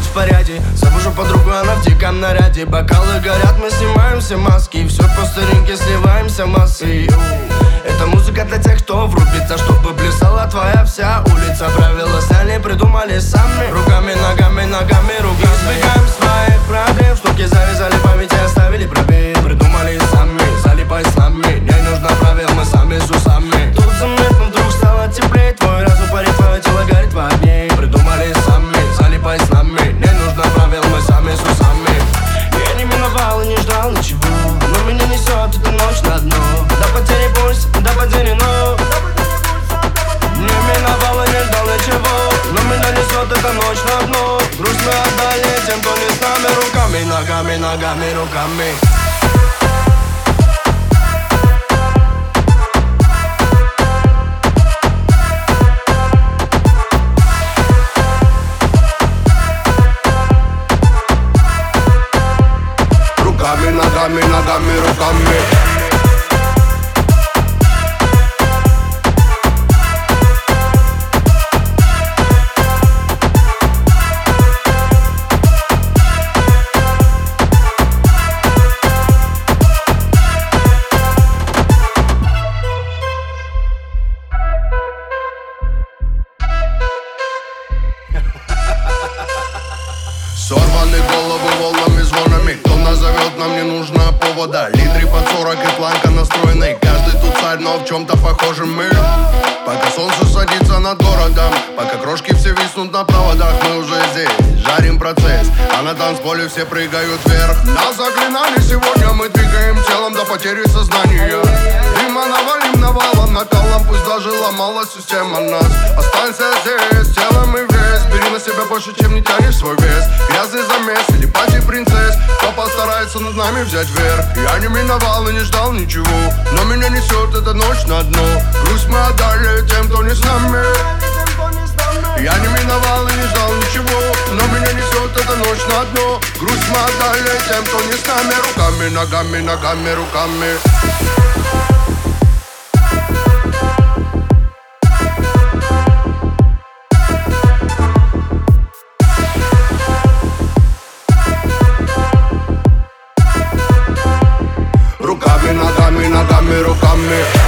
будь в порядке. Забужу подругу, она в диком наряде. Бокалы горят, мы снимаем все маски, и все по старинке сливаемся в массы. Это музыка для тех, кто врубится, чтобы плясала твоя вся улица. Правила сняли, придумали сами. Руками, ногами, ногами, руками. Избегаем своих проблем, штуки завязали, памяти оставили пробел. Придумали сами, залипай с нами. Не нужно правил, мы сами с усами. Тут заметно вдруг стало теплее. Твой разум парит, твое тело горит в огне. Придумали сами, залипай с нами. Не нужно правил, мы сами с усами. Я не миновал и не ждал ничего, но меня несет эта ночь на дно. До потери пульс, до потери ног. Не миновал и не ждал ничего, но меня несет эта ночь на дно. Грусть мы отдали тем, кто не с нами. Руками, ногами, ногами, руками. Руками, ногами, ногами, руками. Сорваны головы волнами, звонами. Кто назовет, нам не нужно повода. Литры под 40 и планка настроенной. Каждый тут царь, но в чем-то похожи мы. Пока солнце садится над городом, пока крошки все виснут на проводах, мы уже здесь, жарим процесс, а на танцполе все прыгают вверх. Нас заклинали, сегодня мы двигаем телом до потери сознания. Дыма навалим навалом, накалом, пусть даже ломалась система нас. Останься здесь, телом и вес. Бери на себя больше, чем не тянешь свой вес. Грязный замес или пати принцесс, кто постарается над нами взять верх. Я не миновал и не ждал ничего, но меня несет эта ночь на дно. Грусть мы отдали тем, кто не с нами. Я не миновал и не ждал ничего, но меня несет эта ночь на дно. Грусть мы отдали тем, кто не с нами. Руками, ногами, ногами, руками. Руками, ногами, ногами, руками.